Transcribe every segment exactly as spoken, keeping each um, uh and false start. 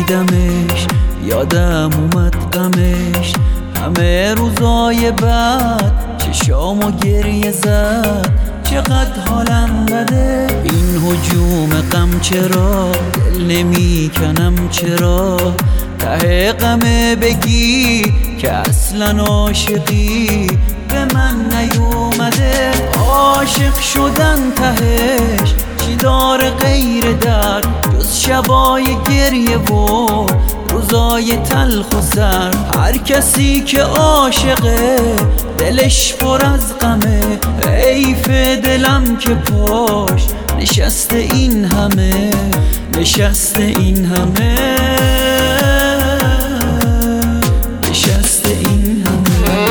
دیدمش یادم اومد غمش، همه روزای بعد چشامو گریه زد، چقدر حالم بده این هجوم غم، چرا دل نمیکنم، چرا ته غمه بگی که اصلا عاشقی به من نیومده. عاشق شدن تهش چی داره غیر درد، جز شبای گریه و روزای تلخ و سرد. هر کسی که عاشقه دلش پر از غمه، حیف دلم که پاش نشسته این همه، نشسته این همه، نشسته این همه.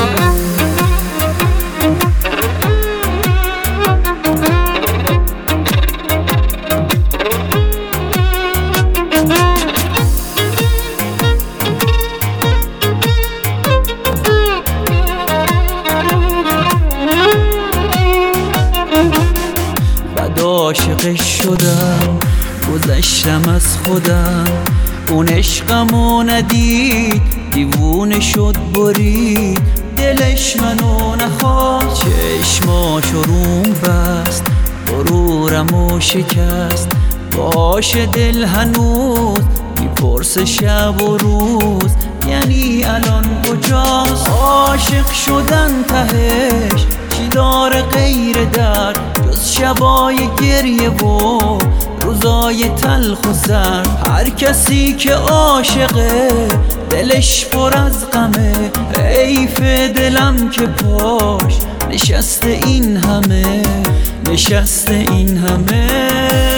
عاشقش شدم گذشتم از خودم، اون عشقمو ندید دیوونه شد برید، دلش منو نخواست چشماشو روم بست، غرورمو شکست، باش دل هنوز میپرسه شب و روز یعنی الان کجاست. عاشق شدن تهش چی داره غیر درد، جز شبای گریه و روزای تلخ و سرد. هر کسی که عاشقه دلش پر از غمه، حیف دلم که پاش نشسته این همه، نشسته این همه.